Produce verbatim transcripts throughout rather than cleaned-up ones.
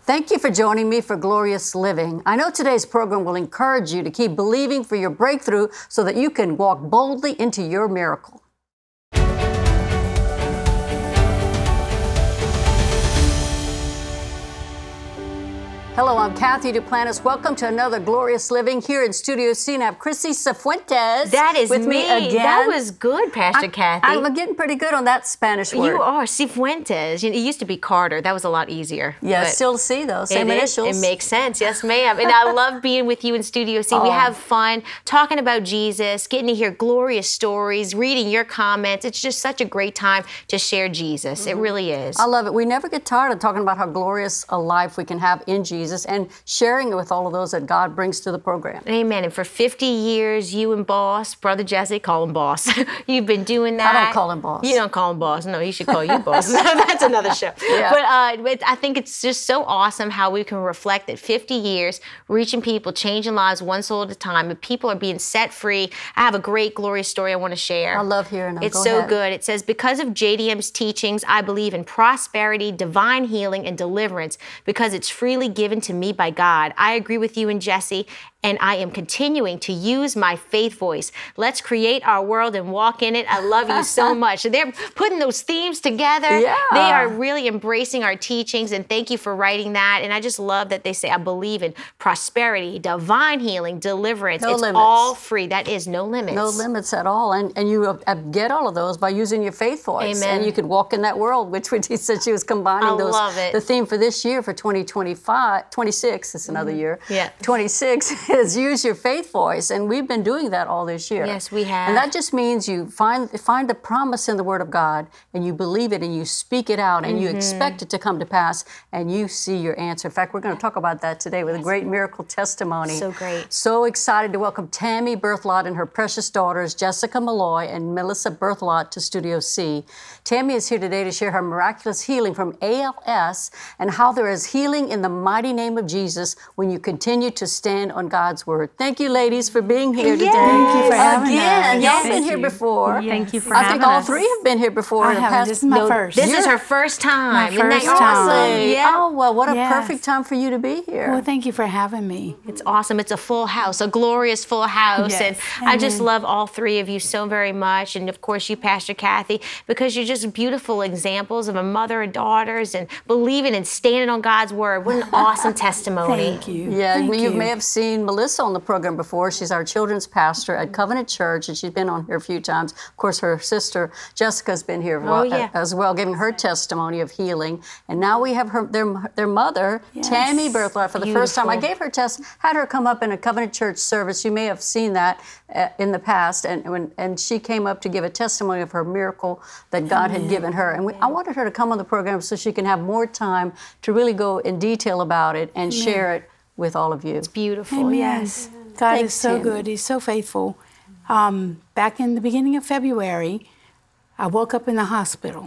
Thank you for joining me for Glorious Living. I know today's program will encourage you to keep believing for your breakthrough so that you can walk boldly into your miracle. Hello, I'm Kathy Duplantis. Welcome to another Glorious Living here in Studio C. And I have Chrissy Cifuentes. That is with me, me again. That was good, Pastor I, Kathy. I'm getting pretty good on that Spanish word. You are. Cifuentes. It used to be Carter. That was a lot easier. Yeah, still C though. Same it initials. Is. It makes sense. Yes, ma'am. And I love being with you in Studio C. Oh. We have fun talking about Jesus, getting to hear glorious stories, reading your comments. It's just such a great time to share Jesus. Mm-hmm. It really is. I love it. We never get tired of talking about how glorious a life we can have in Jesus and sharing it with all of those that God brings to the program. Amen. And for fifty years, you and Boss, Brother Jesse, call him Boss. You've been doing that. I don't call him Boss. You don't call him Boss. No, he should call you Boss. That's another show. Yeah. But, uh, but I think it's just so awesome how we can reflect that fifty years, reaching people, changing lives one soul at a time, and people are being set free. I have a great, glorious story I want to share. I love hearing them. It's Go so ahead. good. It says, because of J D M's teachings, I believe in prosperity, divine healing, and deliverance because it's freely given to me by God. I agree with you and Jesse, and I am continuing to use my faith voice. Let's create our world and walk in it. I love you so much. They're putting those themes together. Yeah. They are really embracing our teachings, and thank you for writing that. And I just love that they say, I believe in prosperity, divine healing, deliverance. No it's limits. all free. That is no limits. No limits at all. And and you uh, get all of those by using your faith voice. Amen. And you could walk in that world, which he said she was combining I those. love it. The theme for this year, for twenty twenty-five, twenty-six, it's another Mm-hmm. year. Yeah. twenty-six is use your faith voice. And we've been doing that all this year. Yes, we have. And that just means you find find the promise in the Word of God, and you believe it, and you speak it out, and Mm-hmm. you expect it to come to pass, and you see your answer. In fact, we're going to talk about that today with a great miracle testimony. So great. So excited to welcome Tammy Berthelot and her precious daughters, Jessica Malloy and Melissa Berthelot, to Studio C. Tammy is here today to share her miraculous healing from A L S and how there is healing in the mighty name of Jesus when you continue to stand on God's Word. Thank you, ladies, for being here today. Thank you for having Again, us. y'all Yes. been Thank here you. before. Yes. Thank you for I having think all us. three have been here before. I in the haven't. past- This is my no, first. This you're- is her first time. My Isn't that first awesome? time. Really? Yeah. Oh, well, what a Yes. perfect time for you to be here. Well, thank you for having me. It's awesome. It's a full house, a glorious full house. Yes. And I just Amen. love all three of you so very much. And of course, you, Pastor Kathy, because you're just beautiful examples of a mother and daughters and believing and standing on God's Word. What an awesome testimony. Thank you. Yeah, Thank you, you may have seen Melissa on the program before. She's our children's pastor at Covenant Church, and she's been on here a few times. Of course, her sister Jessica's been here Oh, yeah. as well, giving her testimony of healing. And now we have her their their mother, Yes. Tammy Berthelot, for the first time. I Beautiful. gave her test, had her come up in a Covenant Church service. You may have seen that uh, in the past, and when and she came up to give a testimony of her miracle that God had given her. And we, I wanted her to come on the program so she can have more time to really go in detail about it and share it with all of you. Beautiful. Amen. Yes. God Thanks, is so Tammy. good. He's so faithful. Um, back in the beginning of February, I woke up in the hospital,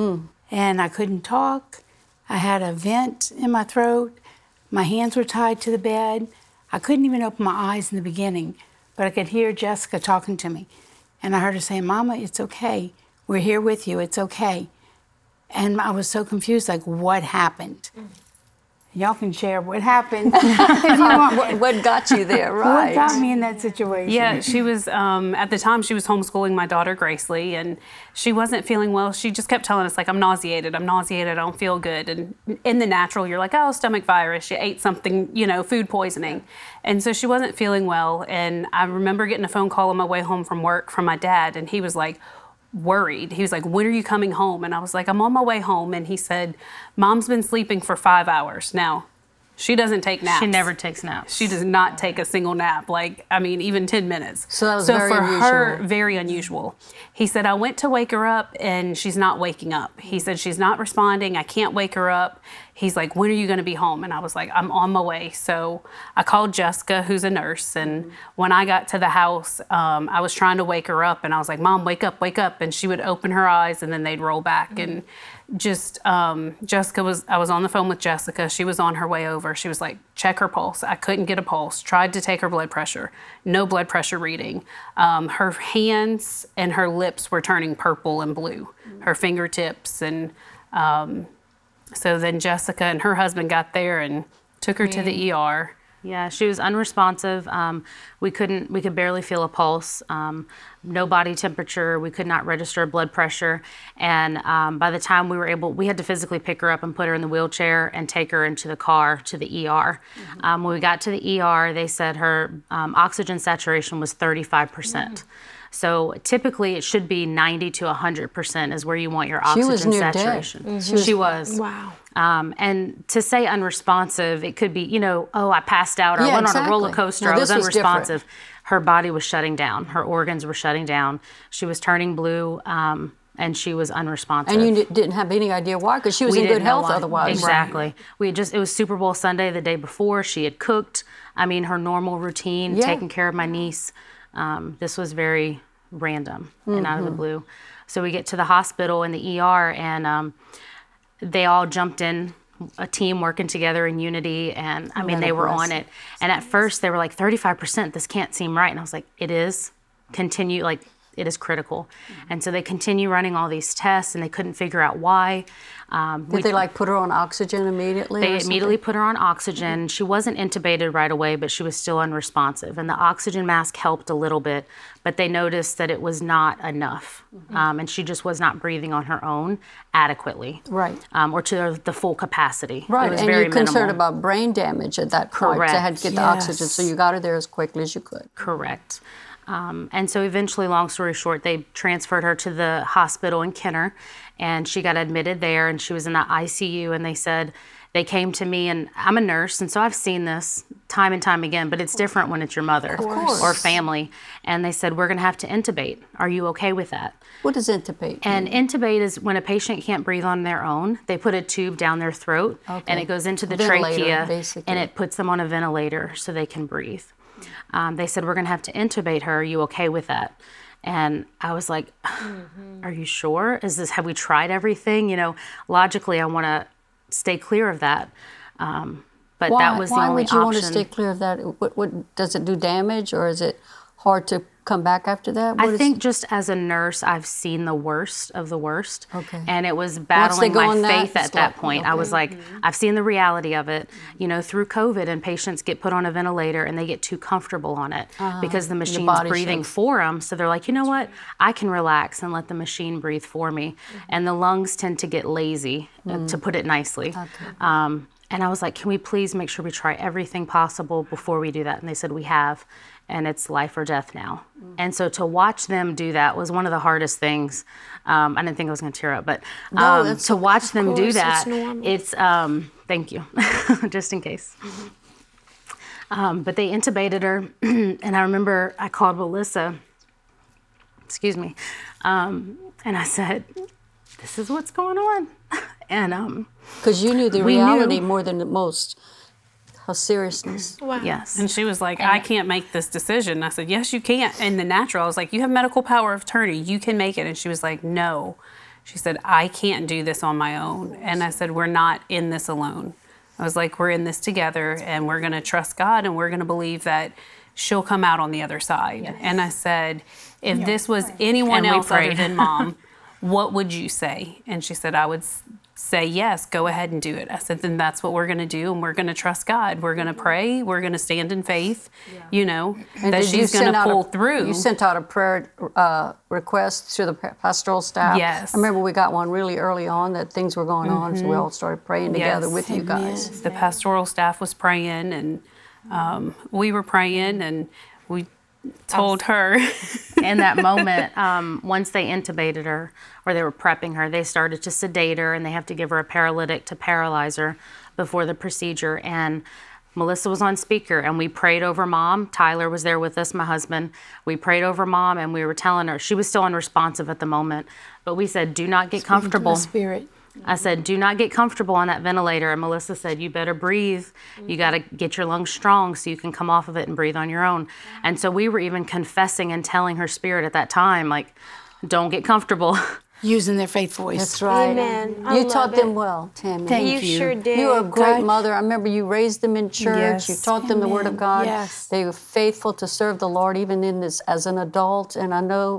and I couldn't talk. I had a vent in my throat. My hands were tied to the bed. I couldn't even open my eyes in the beginning, but I could hear Jessica talking to me. And I heard her saying, "Mama, it's okay. We're here with you. It's okay." And I was so confused, like, what happened? Y'all can share what happened if you want. What, what got you there, right? What got me in that situation? Yeah, she was, um, at the time, she was homeschooling my daughter, Grace Lee, and she wasn't feeling well. She just kept telling us, like, I'm nauseated, I'm nauseated, I don't feel good. And in the natural, you're like, oh, stomach virus, you ate something, you know, food poisoning. And so she wasn't feeling well. And I remember getting a phone call on my way home from work from my dad, and he was like, worried. He was like, when are you coming home? And I was like, I'm on my way home. And he said, Mom's been sleeping for five hours. Now, she doesn't take naps. She never takes naps. She does not take a single nap, like, I mean, even ten minutes. So that was so very for her, unusual. very unusual. He said, I went to wake her up and she's not waking up. He said, she's not responding. I can't wake her up. He's like, when are you going to be home? And I was like, I'm on my way. So I called Jessica, who's a nurse. And when I got to the house, um, I was trying to wake her up. And I was like, Mom, wake up, wake up. And she would open her eyes and then they'd roll back. Mm-hmm. And just um, Jessica was, I was on the phone with Jessica. She was on her way over. She was like, check her pulse. I couldn't get a pulse. Tried to take her blood pressure. No blood pressure reading. Um, her hands and her lips were turning purple and blue. Mm-hmm. Her fingertips and... Um, So then Jessica and her husband got there and took her to the E R. Yeah, she was unresponsive. Um, we couldn't, we could barely feel a pulse, um, no body temperature. We could not register blood pressure. And um, by the time we were able, we had to physically pick her up and put her in the wheelchair and take her into the car to the E R. Mm-hmm. Um, when we got to the E R, they said her um, oxygen saturation was thirty-five percent. Mm-hmm. So typically it should be ninety to one hundred percent is where you want your oxygen She was near saturation. dead. Mm-hmm. She was. Wow. Um, and to say unresponsive, it could be, you know, oh, I passed out or Yeah, I went exactly. on a roller coaster. Now, I was this was unresponsive. Her body was shutting down. Her organs were shutting down. She was turning blue, um, and she was unresponsive. And you didn't have any idea why, because she was We in didn't good know health why. otherwise. Exactly. We just, it was Super Bowl Sunday the day before. She had cooked. I mean, her normal routine, Yeah. taking care of my niece. Um, this was very random Mm-hmm. and out of the blue. So we get to the hospital in the E R, and um, they all jumped in, a team working together in unity, and I mean, that they were bless. on it. And at first they were like, thirty-five percent, this can't seem right. And I was like, it is. Continue, like, it is critical. And so they continue running all these tests, and they couldn't figure out why. Um, Did they like put her on oxygen immediately? they or something? immediately put her on oxygen. She wasn't intubated right away, but she was still unresponsive. And the oxygen mask helped a little bit, but they noticed that it was not enough. Um, and she just was not breathing on her own adequately. Right. Um, or to the full capacity. Right, It was and very you're concerned minimal. about brain damage at that point. They had to get the Correct. oxygen, so you got her there as quickly as you could. Correct. Um, and so eventually, long story short, they transferred her to the hospital in Kenner, and she got admitted there, and she was in the I C U, and they said, they came to me, and I'm a nurse, and so I've seen this time and time again, but it's different when it's your mother or family. And they said, we're going to have to intubate. Are you okay with that? What does intubate? And intubate is when a patient can't breathe on their own. They put a tube down their throat, Okay. and it goes into the Ventilator, trachea, basically. and it puts them on a ventilator so they can breathe. Um, they said, we're going to have to intubate her. Are you okay with that? And I was like, are you sure? Is this, have we tried everything? You know, logically, I want to stay clear of that. Um, but why, that was the why only would you option. want to stay clear of that? What, what does it do damage, or is it hard to come back after that? What I is- think just as a nurse, I've seen the worst of the worst. Okay. And it was they battling go my on that, faith it's at that like, point. I was okay. like, I've seen the reality of it, you know, through COVID, and patients get put on a ventilator and they get too comfortable on it because the machine's body breathing shakes. for them. So they're like, you know what? I can relax and let the machine breathe for me. And the lungs tend to get lazy, uh, to put it nicely. Um, and I was like, can we please make sure we try everything possible before we do that? And they said, we have. And it's life or death now. And so to watch them do that was one of the hardest things. Um, I didn't think I was going to tear up, but No, um, that's to watch them do course, it's that, normal. it's, um, thank you, just in case. Um, but they intubated her, and I remember I called Melissa, excuse me, um, and I said, this is what's going on. And um, Because you knew the We reality knew. more than most, how seriousness. Wow. yes. And she was like, I can't make this decision. I said, yes, you can. In the natural, I was like, you have medical power of attorney. You can make it. And she was like, no. She said, I can't do this on my own. And I said, we're not in this alone. I was like, we're in this together, and we're going to trust God, and we're going to believe that she'll come out on the other side. And I said, if this was anyone And we else other prayed. than mom, what would you say? And she said, I would s- say, yes, go ahead and do it. I said, then that's what we're going to do, and we're going to trust God. We're going to pray. We're going to stand in faith, you know, And that did you she's going send to out a- pull through. You sent out a prayer uh, request to the pa- pastoral staff. Yes. I remember we got one really early on that things were going on, so we all started praying together Yes. with you guys. The pastoral staff was praying, and um, we were praying, and we told her. In that moment, um, once they intubated her or they were prepping her, they started to sedate her, and they have to give her a paralytic to paralyze her before the procedure. And Melissa was on speaker, and we prayed over mom. Tyler was there with us, my husband. We prayed over mom, and we were telling her, she was still unresponsive at the moment, but we said, do not get comfortable. Spirit. I said, do not get comfortable on that ventilator. And Melissa said, you better breathe. You got to get your lungs strong so you can come off of it and breathe on your own. And so we were even confessing and telling her spirit at that time, like, don't get comfortable. Using their faith voice. That's right. Amen. I You love taught them it. well, Tammy. Thank You you. sure did. You were a great God- mother. I remember you raised them in church. Yes. You taught them the Word of Amen. God. Yes. They were faithful to serve the Lord even in this as an adult. And I know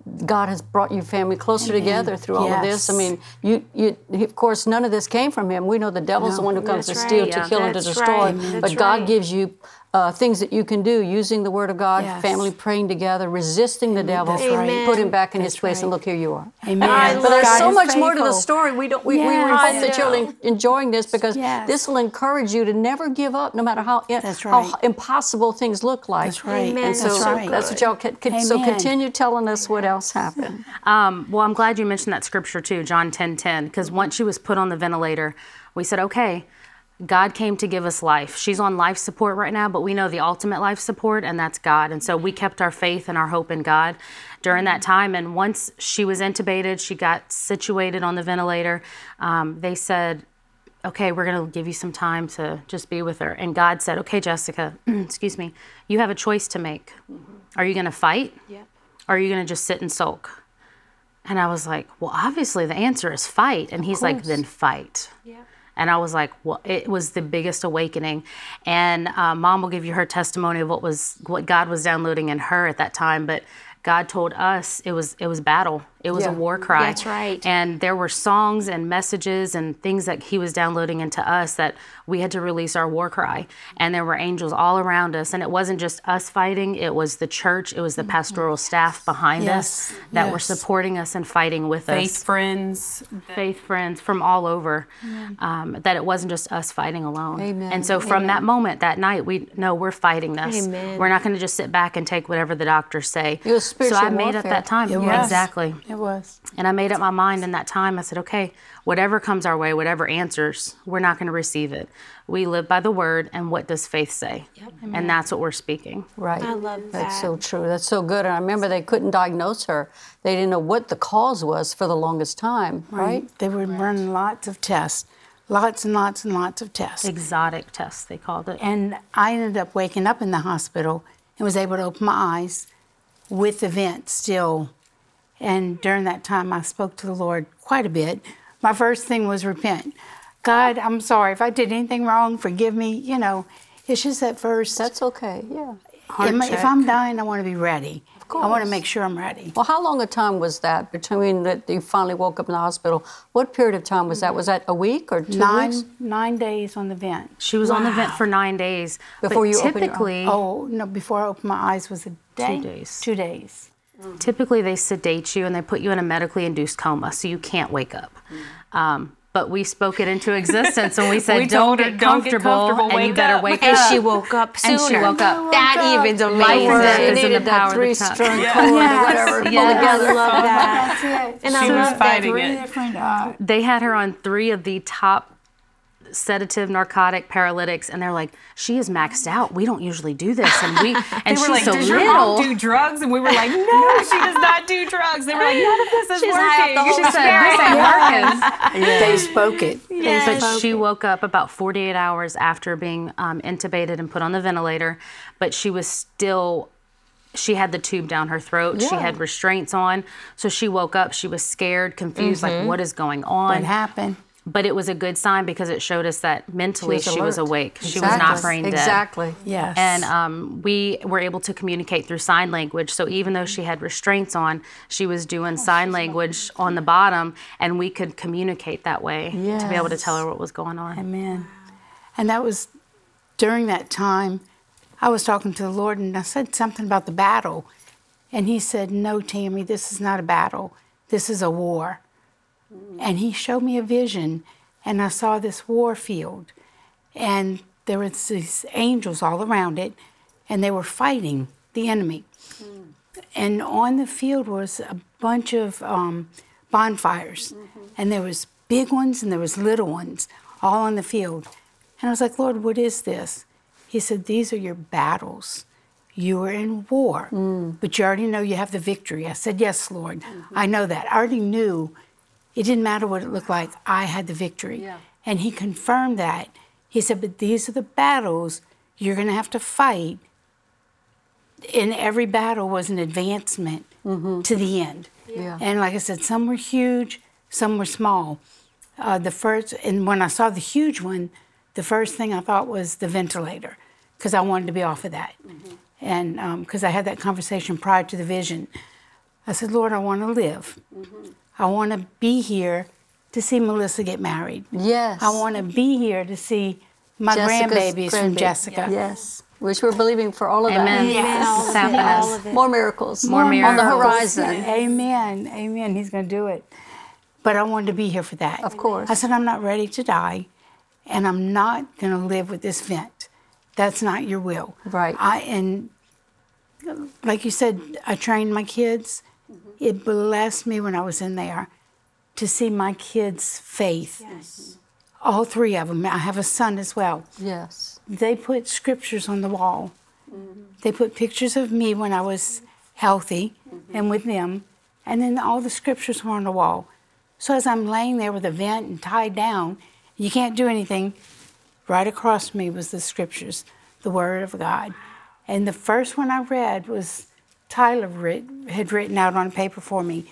God has brought you family closer together through all of this. I Yes. mean, you, you, of course, none of this came from him. We know the devil's the one who comes That's to steal, right. to Yeah. kill, and to That's destroy. right. Amen. But That's God right. gives you uh, things that you can do using the Word of God, Yes. family praying together, resisting the devil, That's right. put him back in his That's place, and right. look, here you are. Amen. But there's God so is much more to the faithful. story. We don't. We, we Yes. hope that I you're know. en- enjoying this because Yes. this will encourage you to never give up, no matter how That's how right. impossible things look like. That's right. Amen. And so That's right. that's what y'all. Can, can, so Amen. continue telling us what else happened. Um, well, I'm glad you mentioned that scripture too, John ten ten, because once she was put on the ventilator, we said, okay, God came to give us life. She's on life support right now, but we know the ultimate life support, and that's God. And so we kept our faith and our hope in God during that time. And once she was intubated, she got situated on the ventilator. Um, they said, okay, we're going to give you some time to just be with her. And God said, okay, Jessica, excuse me, you have a choice to make. Are you going to fight? Yep. Or are you going to just sit and sulk? And I was like, well, obviously the answer is fight. And he's like, then fight. Yeah. And I was like, well, it was the biggest awakening. And uh, Mom will give you her testimony of what was what God was downloading in her at that time. But God told us it was it was battle. It was Yeah. a war cry. That's right. And there were songs and messages and things that he was downloading into us that we had to release our war cry. And there were angels all around us. And it wasn't just us fighting. It was the church. It was the pastoral staff behind Yes. us that were Yes. supporting us and fighting with Faith us. friends. Faith friends from all over, um, that it wasn't just us fighting alone. Amen. And so from that moment, that night, we know we're fighting this. Amen. We're not going to just sit back and take whatever the doctors say. It was spiritual so I made up warfare. that time. It was. Exactly. It was. And I made up my mind in that time. I said, okay, whatever comes our way, whatever answers, we're not going to receive it. We live by the word, and what does faith say? And that's what we're speaking. Right. I love That's that. so true. That's so good. And I remember they couldn't diagnose her. They didn't know what the cause was for the longest time, right? They were running lots of tests, lots and lots and lots of tests. Exotic tests, they called it. And I ended up waking up in the hospital and was able to open my eyes with the vent still. And during that time, I spoke to the Lord quite a bit. My first thing was repent. God, I'm sorry. If I did anything wrong, forgive me. You know, it's just that first. That's okay. Yeah. Am I- if check. I'm dying, I want to be ready. I want course. to make sure I'm ready. Well, how long a time was that between that you finally woke up in the hospital? What period of time was that? Was that a week or two Nine weeks? nine days on the vent. She was on the vent for nine days. Before but you opened your- typically, Oh no! Before I opened my eyes was a day. days. Two days. typically they sedate you and they put you in a medically induced coma, so you can't wake up. Um, but we spoke it into existence and we said, We don't, told her, get "Don't get comfortable, comfortable, and you wake better up." wake And up. she woke up sooner. And she woke up. That even's Life and amazing. death She is in the needed power that of the three-strung tongue. cord or Yes. whatever. pull Yes. together. I love that. That's it. And I She was love that. fighting Three it. different. Uh, They had her on three of the top sedative, narcotic, paralytics, and they're like, she is maxed out. We don't usually do this, and we and They were she's like, so does your mom little. do drugs? And we were like, no, she does not do drugs. They were like, none of this is She's high working. off the She Holy said, this ain't working. They spoke it. But she woke up about forty-eight hours after being um, intubated and put on the ventilator, but she was still, she had the tube down her throat. She Yeah. had restraints on. So she woke up, she was scared, confused, like, what is going What on? happened? But it was a good sign because it showed us that mentally she was, alert. awake. She was not brain dead. Exactly. Yes. And um, we were able to communicate through sign language. So even though she had restraints on, she was doing sign language on the bottom, and we could communicate that way to be able to tell her what was going on. Amen. And that was during that time, I was talking to the Lord and I said something about the battle. And he said, no, Tammy, this is not a battle. This is a war. And he showed me a vision, and I saw this war field. And there were these angels all around it, and they were fighting the enemy. And on the field was a bunch of um, bonfires. And there was big ones and there was little ones all on the field. And I was like, Lord, what is this? He said, these are your battles. You are in war, but you already know you have the victory. I said, yes, Lord, I know that. I already knew it didn't matter what it looked like. I had the victory. Yeah. And he confirmed that. He said, but these are the battles you're going to have to fight. And every battle was an advancement to the end. Yeah. And like I said, some were huge, some were small. Uh, the first, and when I saw the huge one, the first thing I thought was the ventilator, because I wanted to be off of that. And because I had that conversation prior to the vision. I said, Lord, I want to live. Mm-hmm. I want to be here to see Melissa get married. Yes. I want to be here to see my Jessica's grandbabies from grandbaby. Jessica. Yes. Which we're believing for all of Amen. that. Yes. It's happening. all of it. More miracles. More On the miracles. horizon. Amen. Amen. He's going to do it. But I wanted to be here for that. Of course. I said, I'm not ready to die, and I'm not going to live with this vent. That's not your will. Right. I and like you said, I trained my kids. Mm-hmm. It blessed me when I was in there to see my kids' faith. Yes. All three of them. I have a son as well. Yes. They put scriptures on the wall. Mm-hmm. They put pictures of me when I was healthy mm-hmm. and with them, and then all the scriptures were on the wall. So as I'm laying there with a vent and tied down, you can't do anything, right across me was the scriptures, the Word of God. And the first one I read was Tyler writ, had written out on paper for me,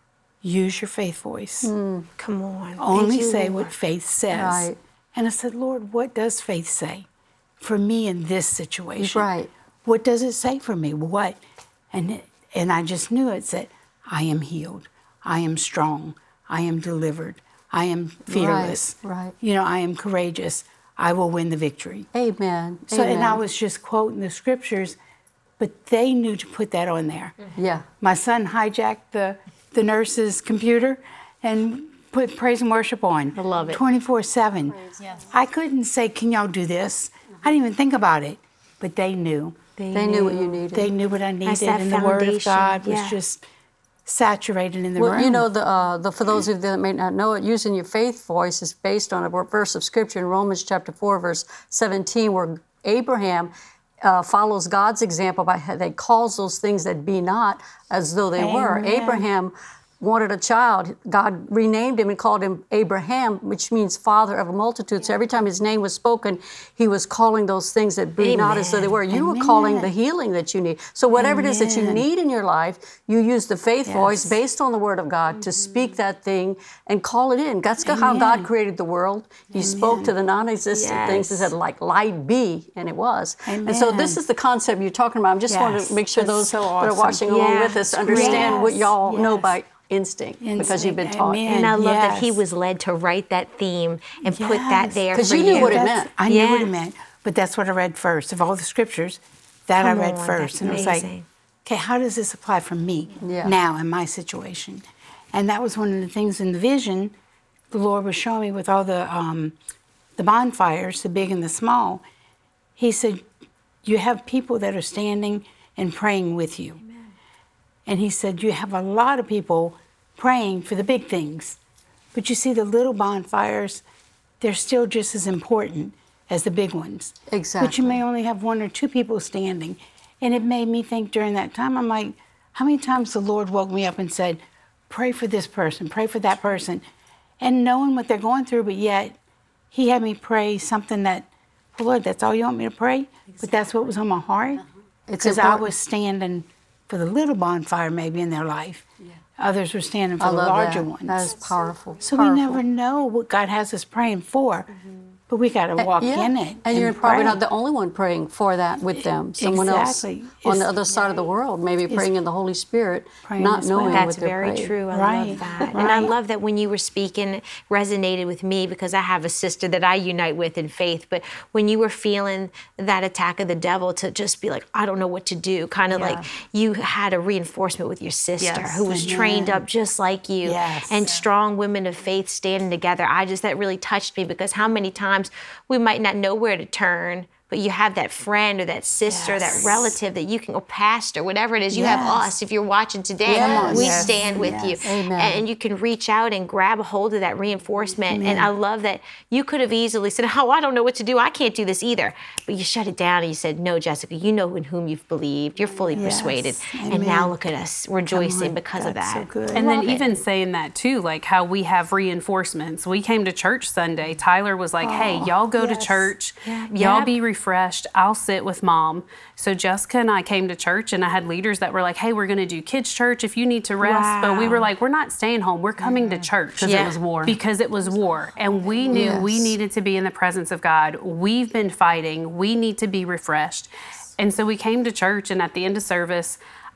use your faith voice. Mm. Come on. Only Thank you, say Lord. what faith says. Right. And I said, Lord, what does faith say for me in this situation? Right. What does it say for me? What? And it, and I just knew it said, I am healed. I am strong. I am delivered. I am fearless. Right, right. You know, I am courageous. I will win the victory. Amen. So, Amen. and I was just quoting the scriptures, but they knew to put that on there. Yeah. My son hijacked the, the nurse's computer and put praise and worship on. I love it. twenty-four seven. I couldn't say, can y'all do this? I didn't even think about it, but they knew. They knew what you needed. They knew what I needed, that and the Word of foundation, God was yeah. just saturated in the Well, room. you know, the, uh, the for those of you that may not know it, using your faith voice is based on a verse of Scripture in Romans chapter four, verse seventeen, where Abraham uh, follows God's example by how they calls those things that be not as though they were. Amen. Abraham wanted a child. God renamed him and called him Abraham, which means father of a multitude. So every time his name was spoken, he was calling those things that be not as though they were. You were calling the healing that you need. So whatever it is that you Amen. need in your life, you use the faith Yes. voice based on the Word of God to speak that thing and call it in. That's how God Amen. created the world. He spoke to the non-existent things and Yes. said, like, light be, and it was. And so this Amen. is the concept you're talking about. I just want Yes. to make sure That's those so that are awesome. watching along Yeah. with us understand what Yes. y'all know Yes. by instinct, because you've been Instinct. taught. Amen. And I love that he Yes. was led to write that theme and put that Yes. there 'Cause for you knew you. what it That's- meant. I knew what Yeah. it meant, but that's what I read first. Of all the scriptures, that Come I read on, first. that's And it was like, amazing. okay, how does this apply for me Yeah. now in my situation? And that was one of the things in the vision the Lord was showing me with all the um, the bonfires, the big and the small. He said, you have people that are standing and praying with you. Amen. And he said, you have a lot of people praying for the big things. But you see, the little bonfires, they're still just as important as the big ones. Exactly. But you may only have one or two people standing. And it made me think during that time, I'm like, how many times the Lord woke me up and said, pray for this person, pray for that person, and knowing what they're going through, but yet he had me pray something that, well, Lord, that's all you want me to pray? Exactly. But that's what was on my heart. It's Because I important. was standing for the little bonfire maybe in their life. Yeah. Others were standing for I the love larger that. ones. That is powerful. So powerful. we never know what God has us praying for, but we got to walk Yeah. in it. And you're probably pray. not the only one praying for that with them. Someone Exactly. else on the It's- other side of the world, maybe praying in the Holy Spirit, praying not as well. knowing That's what they're very praying. true. I Right, love that. And I right. love that when you were speaking, it resonated with me because I have a sister that I unite with in faith. But when you were feeling that attack of the devil to just be like, I don't know what to do, kind of Yeah. like you had a reinforcement with your sister Yes. who was Amen. trained up just like you Yes. and strong women of faith standing together. I just, that really touched me because how many times we might not know where to turn, but you have that friend or that sister, Yes. that relative that you can, or pastor, whatever it is, you have Yes. us. If you're watching today, Yes. we Yes. stand with Yes. you. Amen. And you can reach out and grab a hold of that reinforcement. And I love that you could have easily said, oh, I don't know what to do. I can't do this either. But you shut it down and you said, no, Jessica, you know in whom you've believed. You're fully Yes. persuaded. And Amen. now look at us rejoicing on. because of That's that. so good. And then Love it. even saying that too, like how we have reinforcements. We came to church Sunday. Tyler was like, hey, y'all go to yes. church. Yeah. Y'all Yep. be refreshed. I'll sit with mom. So Jessica and I came to church and I had leaders that were like, hey, we're going to do kids church if you need to rest. But we were Wow. like, we're not staying home. We're coming to church. Because Yeah. it was war. Because it was war. And we knew we Yes. needed to be in the presence of God. We've been fighting. We need to be refreshed. And so we came to church, and at the end of service,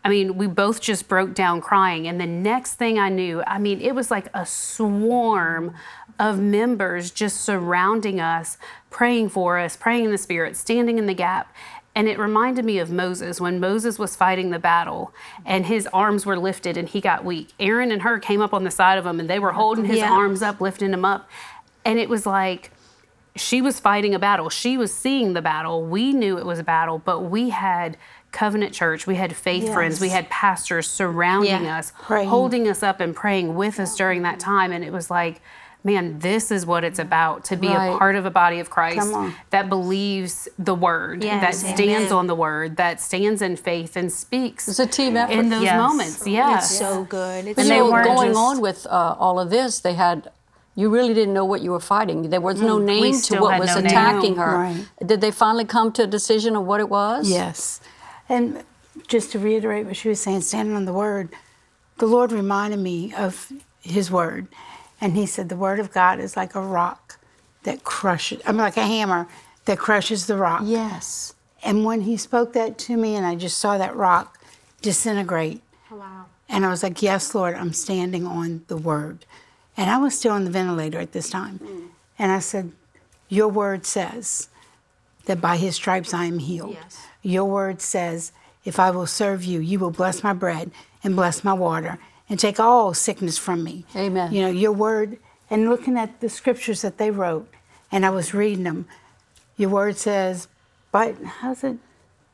I mean, we both just broke down crying. And the next thing I knew, I mean, it was like a swarm of members just surrounding us, praying for us, praying in the Spirit, standing in the gap. And it reminded me of Moses when Moses was fighting the battle and his arms were lifted and he got weak. Aaron and Hur came up on the side of him and they were holding his Yeah. arms up, lifting him up. And it was like, she was fighting a battle. She was seeing the battle. We knew it was a battle, but we had Covenant Church, we had faith Yes. friends, we had pastors surrounding Yeah. us, Praying. holding us up and praying with us during that time. And it was like, man, this is what it's about, to be Right. a part of a body of Christ Come on. that believes the word, Yes, that stands amen. on the word, that stands in faith and speaks It's a team effort. in those Yes. moments. Yeah. It's so good. It's But And you they know, weren't going just- on with uh, all of this, they had, you really didn't know what you were fighting. There was no name to still what had was no name. attacking her. Right. Did they finally come to a decision of what it was? Yes. And just to reiterate what she was saying, standing on the word, the Lord reminded me of his word. And he said, the word of God is like a rock that crushes, I mean, like a hammer that crushes the rock. Yes. And when he spoke that to me, and I just saw that rock disintegrate. wow. And I was like, yes, Lord, I'm standing on the word. And I was still on the ventilator at this time. And I said, your word says that by his stripes I am healed. Yes. Your word says, if I will serve you, you will bless my bread and bless my water and take all sickness from me. Amen. You know, your word, and looking at the scriptures that they wrote, and I was reading them, your word says, but how's it?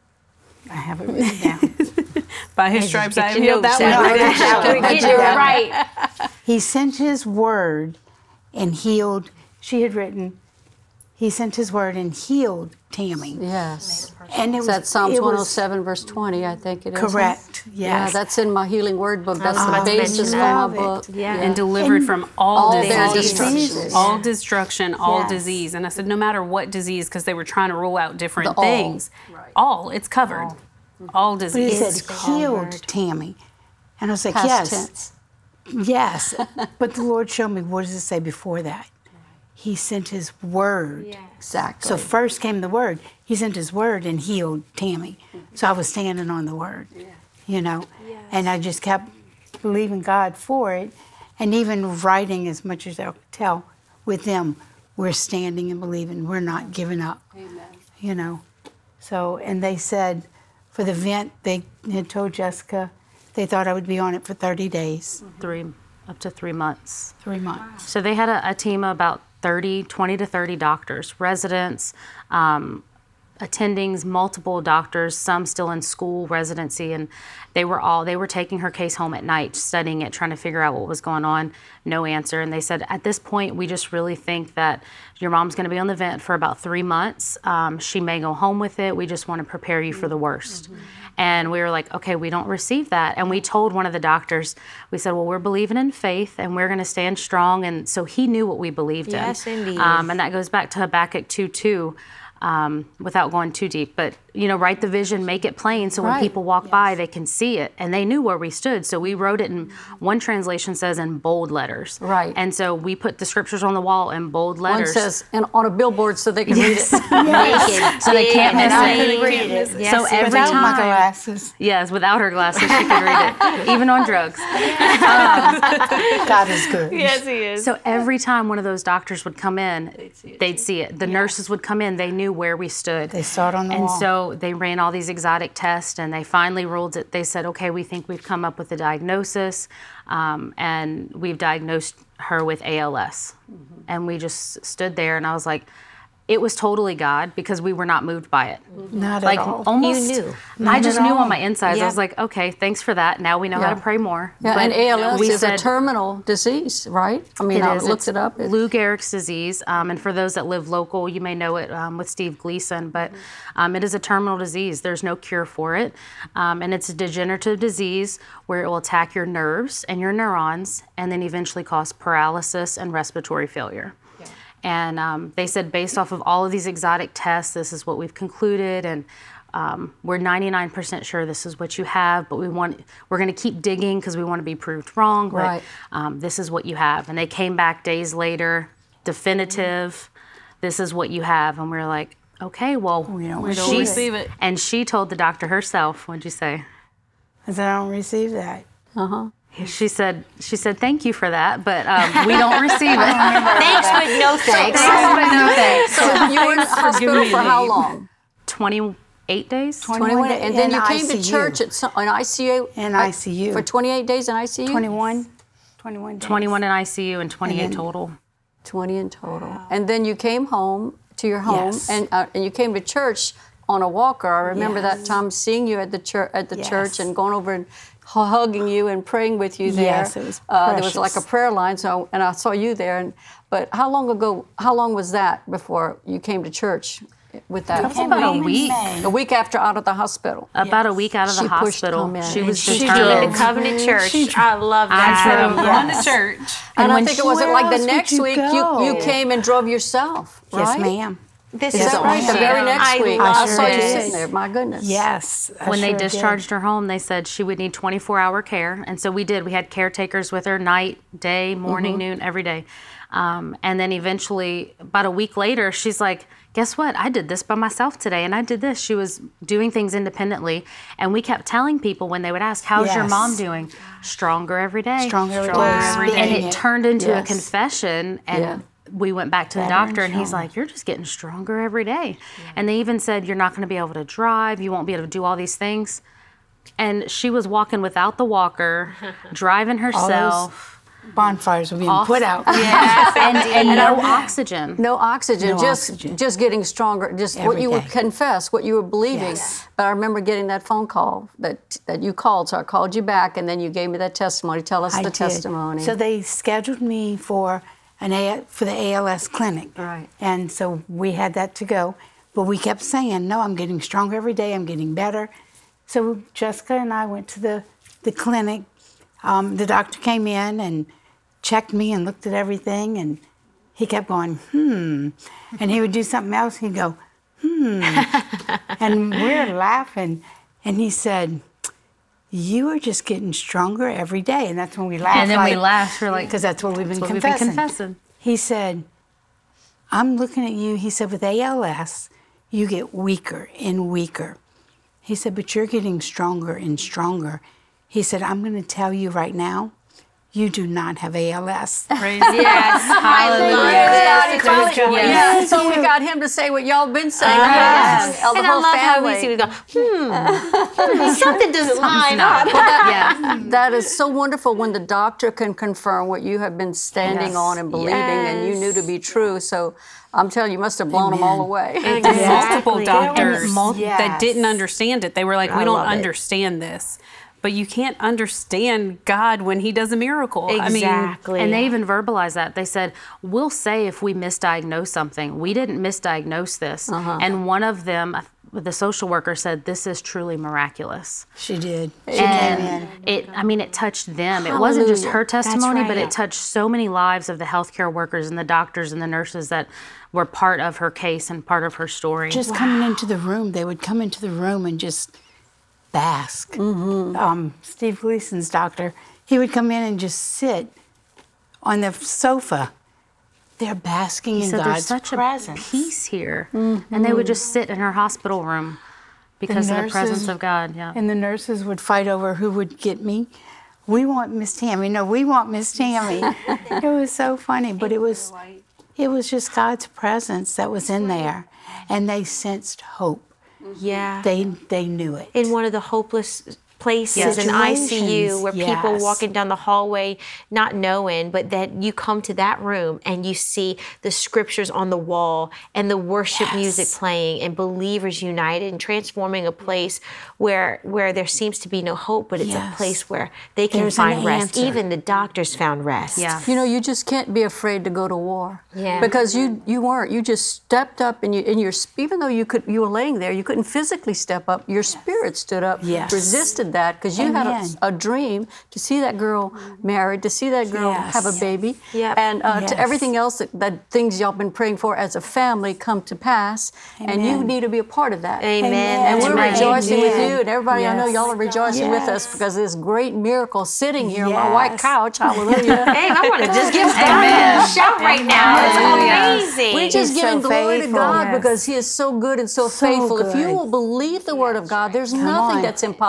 I have it written down. By his stripes I am Get healed. your That notes one. out. That one. Get it right. He sent his word and healed. She had written, he sent his word and healed Tammy. Yes. And it Is was that Psalms it one oh was seven, verse twenty, I think it is? correct. Yeah, Yes. that's in my Healing Word book. That's was the about to basis mention for my that. book. Yeah. And delivered from all, all disease. their destructions. All destruction, all Yes. disease. And I said, no matter what disease, because they were trying to rule out different The all. things. All, it's covered. All, But he disease. said healed Tammy. And I was like, Past yes. tense. Yes. But the Lord showed me, what does it say before that? He sent his word. Exactly. So first came the word. He sent his word and healed Tammy. So I was standing on the word, you know. And I just kept believing God for it. And even writing as much as I could tell with them, we're standing and believing. We're not giving up. Amen. You know. So, and they said for the vent, they had told Jessica they thought I would be on it for thirty days, Three, up to three months. three months. So they had a, a team of about thirty, twenty to thirty doctors, residents, um, attendings, multiple doctors, some still in school residency, and they were all they were taking her case home at night, studying it, trying to figure out what was going on. No answer. And they said, at this point, we just really think that your mom's going to be on the vent for about three months. Um, she may go home with it. We just want to prepare you for the worst. Mm-hmm. And we were like, okay, we don't receive that. And we told one of the doctors, we said, well, we're believing in faith and we're going to stand strong. And so he knew what we believed Yes, in. indeed. Um, and that goes back to Habakkuk two two. Um, without going too deep, but you know, write the vision, make it plain, so when Right. people walk by, they can see it, and they knew where we stood. So we wrote it in one translation says in bold letters, Right. And so we put the scriptures on the wall in bold One letters. says, and on a billboard so they can read it. Naked, So they big, can't miss and it. I read it. Yes, So every Without my time- glasses, Yes, without her glasses, she could read it, even on drugs. God is good. yes, he is. So every time one of those doctors would come in, they'd see it. The nurses would come in, they knew where we stood. They saw it on the and wall. so they ran all these exotic tests, and they finally ruled it. They said, okay, we think we've come up with a diagnosis, um, and we've diagnosed her with A L S. Mm-hmm. And we just stood there, and I was like, it was totally God, because we were not moved by it. Not Like at all. almost, You knew. I Not just at knew all. on my insides. Yeah. I was like, okay, thanks for that. Now we know how Yeah. to pray more. Yeah, But and A L S we is said, a terminal disease, right? I mean, it I is. looked It's it up. It- Lou Gehrig's disease, um, and for those that live local, you may know it um, with Steve Gleason, but um, it is a terminal disease. There's no cure for it, um, and it's a degenerative disease where it will attack your nerves and your neurons, and then eventually cause paralysis and respiratory failure. And um, they said, based off of all of these exotic tests, this is what we've concluded, and um, we're ninety-nine percent sure this is what you have, but we want we're going to keep digging because we want to be proved wrong. But Right. um, this is what you have. And they came back days later, definitive. This is what you have, and we we're like, okay, well, We don't We don't receive it. receive it. and she told the doctor herself. What'd you say? I said, I don't receive that. She said, she said, thank you for that, but um, we don't receive it. Thanks, but no thanks. But no thanks. So you were in the hospital for how long? twenty-eight days. twenty-one days. And then in you came I C U. to church at some, in I C U? In I C U. For twenty-eight days in I C U? twenty-one, twenty-one days. twenty-one in I C U and twenty-eight And then- total. twenty in total. And then you came home to your home, Yes. and uh, and you came to church on a walker. I remember Yes. that time seeing you at the church at the Yes. church and going over and hu- hugging you and praying with you there. Yes, it was uh, there was like a precious. prayer line, so and I saw you there. And but how long ago? How long was that before you came to church with that? That was about a week. A week after out of the hospital. About a week out of the She pushed hospital. come in. She was She determined. joined the Covenant Church. I love that. I'm going to church. And I when think it she- was where like the else would next you week go? you, you came and drove yourself, right? Yes, ma'am. This Is is that right? The awesome. very next I week. love I saw you this. sitting there. My goodness. Yes. I When they sure did. discharged her home, they said she would need twenty-four hour care. And so we did. We had caretakers with her night, day, morning, Mm-hmm. noon, every day. Um, and then eventually, about a week later, she's like, guess what? I did this by myself today, and I did this. She was doing things independently. And we kept telling people when they would ask, how's your Yes. mom doing? Stronger every day. Stronger every Stronger day. every day. And Speaking it it. turned into Yes. a confession. And Yeah. we went back to the Better and doctor, and he's stronger. like, you're just getting stronger every day. And they even said, you're not going to be able to drive. You won't be able to do all these things. And she was walking without the walker, driving herself, Bonfires were being off- put out. and, and no oxygen. No oxygen, No just oxygen. just getting stronger, just what Every you would day. confess, what you were believing. Yes. But I remember getting that phone call that that you called, so I called you back, and then you gave me that testimony. Tell us I the did. testimony. So they scheduled me for an A for the A L S clinic. Right. And so we had that to go, but we kept saying, "No, I'm getting stronger every day. I'm getting better." So Jessica and I went to the the clinic. Um, the doctor came in and checked me and looked at everything, and he kept going, "Hmm," and he would do something else. He'd go, "Hmm," and we're laughing, and he said, "You are just getting stronger every day," and that's when we laughed. And then we like- laughed. We're like, because that's what we've been what we've been confessing. confessing. He said, I'm looking at you. He said, with A L S, you get weaker and weaker. He said, but you're getting stronger and stronger. He said, I'm going to tell you right now, you do not have A L S. Praise Yes. Yes, Hallelujah. God, Yes. yeah. So we got him to say what y'all been saying. Yes. All the And I whole love how family. we see we go, hmm, something doesn't line up. yeah. That is so wonderful when the doctor can confirm what you have been standing Yes. on and believing and you knew to be true. So I'm telling you, you must have blown them all away. multiple Exactly. doctors Mul- that Yes. didn't understand it. They were like, we I don't love it. understand this. But you can't understand God when He does a miracle. I mean, Exactly. And they even verbalized that. They said, we'll say if we misdiagnose something. We didn't misdiagnose this. And one of them, the social worker, said, this is truly miraculous. She did. She And came in. it, I mean, it touched them. It wasn't just her testimony, but right. it touched so many lives of the healthcare workers and the doctors and the nurses that were part of her case and part of her story. Just coming into the room, they would come into the room and just bask. Mm-hmm. Um, Steve Gleason's doctor, he would come in and just sit on the sofa. They're basking in so there's God's such presence. a peace here, and they would just sit in her hospital room because of the presence nurses- of God. Yeah. And the nurses would fight over who would get me. We want Miss Tammy. No, we want Miss Tammy. It was so funny, but it was it was just God's presence that was in there, and they sensed hope. Yeah. They they knew it. in one of the hopeless places in I C U Situations, where people yes. walking down the hallway not knowing, but that you come to that room and you see the scriptures on the wall and the worship Yes. music playing and believers united and transforming a place where where there seems to be no hope, but it's Yes. a place where they can There's an find rest. answer. Even the doctors found rest. Yeah. You know, you just can't be afraid to go to war. Yeah. Because you you weren't. You just stepped up, and you and your even though you could you were laying there, you couldn't physically step up. Your spirit stood up, Yes. resisted that because you had Amen. a, a dream to see that girl married, to see that girl Yes. have a baby, Yep. and uh, Yes. to everything else that, that things y'all been praying for as a family come to pass, and you Amen. need to be a part of that. Amen. And we're Amen. rejoicing with Amen. you, and everybody I know Yes. y'all are rejoicing with us Yes. because of this great miracle sitting here on my white Yes. couch. Hallelujah. Hey, I want to just give God a shout right now. It's amazing. We're just He's giving so glory to faithful. God Yes. because He is so good and so, So faithful. If you good. will believe the Word of God, there's nothing on. that's impossible.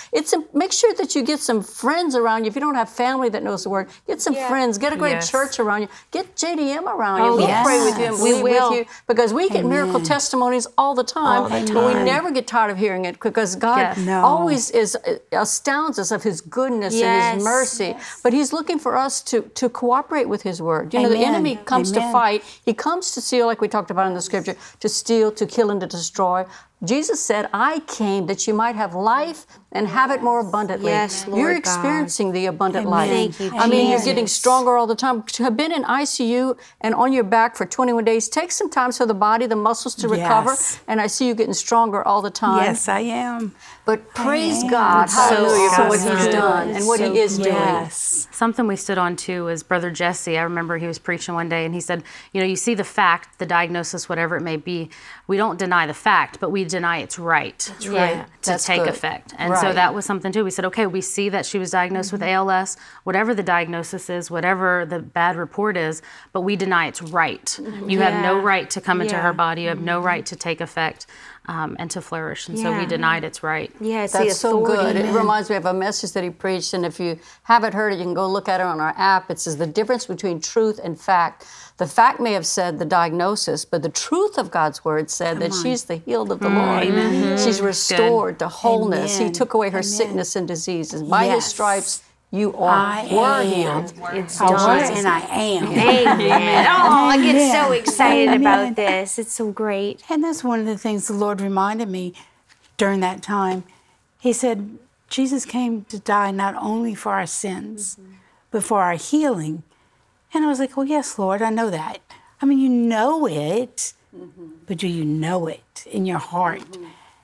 It's a, make sure that you get some friends around you. If you don't have family that knows the word, get some friends. Get a great Yes. church around you. Get J D M around Oh, you. We'll yes. pray with you and We believe will. with you because we get miracle Amen. testimonies all the time, All the but we time. never get tired of hearing it because God Yes. No. always is astounds us of His goodness and Yes. His mercy. But He's looking for us to to cooperate with His word. You know, the Amen. enemy comes Amen. to fight. He comes to steal, like we talked about in the scripture, to steal, to kill, and to destroy. Jesus said, I came that you might have life and have it more abundantly. Yes, Lord You're God. experiencing the abundant Amen. life. Thank you, I mean, you're Jesus. getting stronger all the time. To have been in I C U and on your back for twenty-one days, take some time for the body, the muscles to recover. Yes. And I see you getting stronger all the time. Yes, I am. But praise am. God, So hallelujah, for what awesome. He's done and what So He is doing. Yes. Something we stood on too was Brother Jesse. I remember he was preaching one day and he said, you know, you see the fact, the diagnosis, whatever it may be, we don't deny the fact, but we deny it's right. That's right. To That's take good. effect. And so Right. that was something too. We said, okay, we see that she was diagnosed with A L S, whatever the diagnosis is, whatever the bad report is, but we deny it's right. You have no Yeah. right to come into Yeah. her body. You have no right to take effect um, and to flourish. And so Yeah. we denied it's right. Yeah, it's That's the so authority. good. It reminds me of a message that he preached, and if you haven't heard it, you can go look at it on our app. It says the difference between truth and fact. The fact may have said the diagnosis, but the truth of God's word said that she's the healed of the Lord. She's restored to wholeness. He Amen. took away her Amen. sickness and diseases. By His Yes. stripes, you are I were am. healed. It's I was done. and I am. Amen. Oh, I get so Amen. excited Amen. about this. It's so great. And that's one of the things the Lord reminded me during that time. He said, Jesus came to die not only for our sins, but for our healing. And I was like, well, yes, Lord, I know that. I mean, you know it, but do you know it in your heart?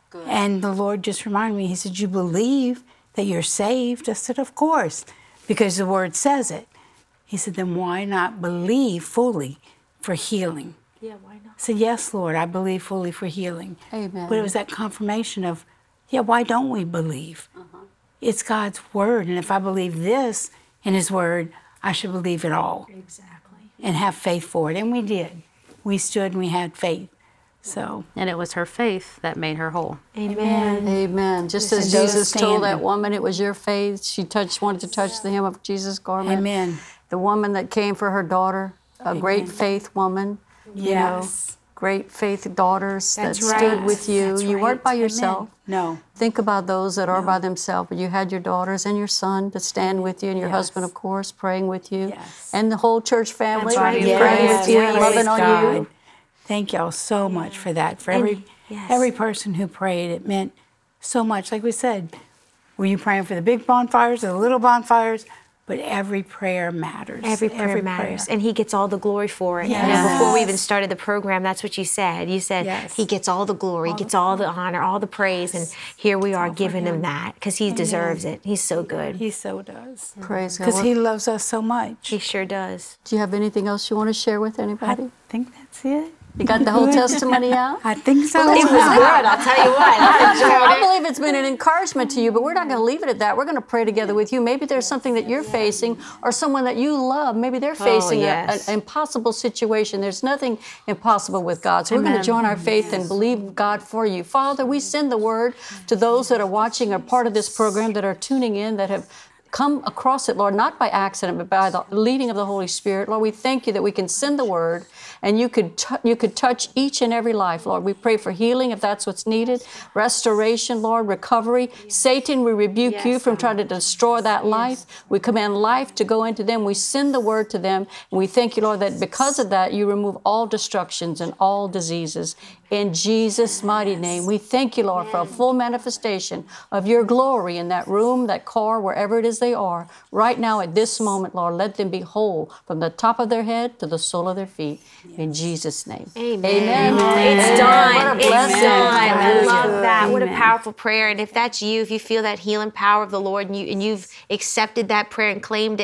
And the Lord just reminded me, He said, you believe that you're saved? I said, of course, because the Word says it. He said, then why not believe fully for healing? Yeah, why not? I said, yes, Lord, I believe fully for healing. Amen. But it was that confirmation of, yeah, why don't we believe? It's God's Word, and if I believe this in His Word, I should believe it all. Exactly. And have faith for it. And we did. We stood and we had faith. So, And it was her faith that made her whole. Amen. Amen. Just Yes, as and Jesus told that standing. woman, it was your faith. She touched, wanted to touch the hem of Jesus' garment. amen. The woman that came for her daughter, a great faith woman. You know, Yes. great faith daughters That's that stood right. with you. That's you weren't right. by Amen. yourself. No. Think about those that are by themselves, but you had your daughters and your son to stand with you, and your Yes. husband, of course, praying with you, Yes. and the whole church family That's right. praying Yes, with you, yes. loving Praise on God. you. Thank y'all so much for that. For And- every yes. every person who prayed, it meant so much. Like we said, were you praying for the big bonfires or the little bonfires? But every prayer matters. Every prayer matters, and He gets all the glory for it. You know, before we even Yes. started the program, that's what you said. You said Yes. He gets all the glory, gets all the honor, all the praise, and here we are giving Him that because He deserves it. He's so good. He so does. Praise God. Because Well, He loves us so much. He sure does. do you have anything else you want to share with I anybody? think that's it. You got the whole testimony out? I think so. Well, listen, I'll tell you what. I believe it's been an encouragement to you, but we're not going to leave it at that. We're going to pray together with you. Maybe there's something that you're facing or someone that you love. Maybe they're facing a- yes. an impossible situation. There's nothing impossible with God. So we're going to Amen. join our faith and believe God for you. Father, we send the word to those that are watching or part of this program that are tuning in that have come across it, Lord, not by accident, but by the leading of the Holy Spirit. Lord, we thank you that we can send the word and you could t- you could touch each and every life, Lord. We pray for healing if that's what's needed, restoration, Lord, recovery. Satan, we rebuke you from trying to destroy that life. We command life to go into them. We send the word to them, and we thank you, Lord, that because of that, you remove all destructions and all diseases. In Jesus' mighty name, we thank you, Lord, for a full manifestation of your glory in that room, that car, wherever it is they are. Right now, at this moment, Lord, let them be whole from the top of their head to the sole of their feet. In Jesus' name. Amen. Amen. It's Amen. done. What a It's blessing. done. I Hallelujah. love that. What a Amen. powerful prayer. And if that's you, if you feel that healing power of the Lord and, you, and you've accepted that prayer and claimed it,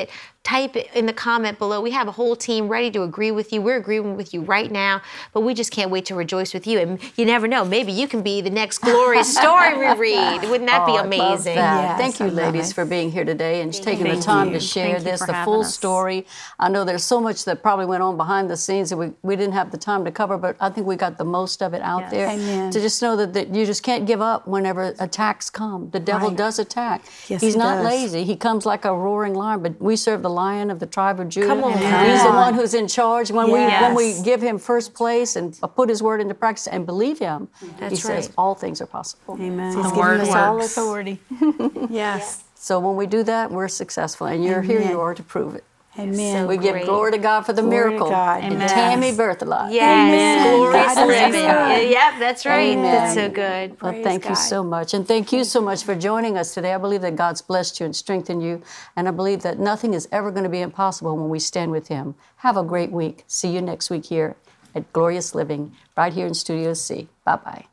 type it in the comment below. We have a whole team ready to agree with you. We're agreeing with you right now, but we just can't wait to rejoice with you. And you never know, maybe you can be the next glorious story we read. Wouldn't that Oh, be I love amazing? that. Yes, Thank you, I love ladies, it. for being here today and taking Thank the time you. to share Thank you this, for the having full us. story. I know there's so much that probably went on behind the scenes that we, we didn't have the time to cover, but I think we got the most of it out Yes. there. Amen. To just know that, that you just can't give up whenever attacks come. The devil Right. does attack. Yes, He's he not does. lazy. He comes like a roaring lion, but we serve the Lion of the tribe of Judah. Come on. He's the Come one on. who's in charge. When we Yes. when we give him first place and put his word into practice and believe him, he That's says right. all things are possible. Amen. The He's word given us all works. authority. Yes. So when we do that, we're successful, and you're here. Amen. You are to prove it. Amen. We give great. glory to God for the Glory to miracle God. in Amen. Tammy Berthelot. Yes, Amen. glorious God is living. good. Yep, that's right. Amen. That's so good. Well, Praise thank you God. so much. And thank you so much for joining us today. I believe that God's blessed you and strengthened you. And I believe that nothing is ever going to be impossible when we stand with Him. Have a great week. See you next week here at Glorious Living, right here in Studio C. Bye-bye.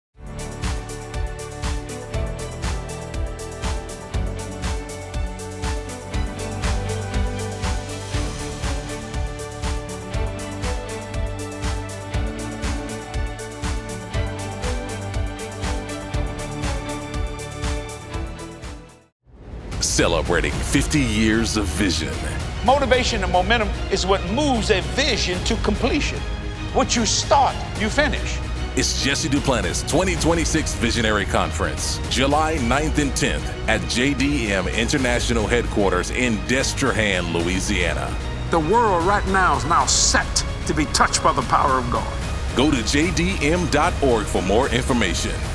Celebrating fifty years of vision. Motivation and momentum is what moves a vision to completion. What you start, you finish. It's Jesse Duplantis twenty twenty-six Visionary Conference, July ninth and tenth at J D M International Headquarters in Destrehan, Louisiana. The world right now is now set to be touched by the power of God. Go to j d m dot org for more information.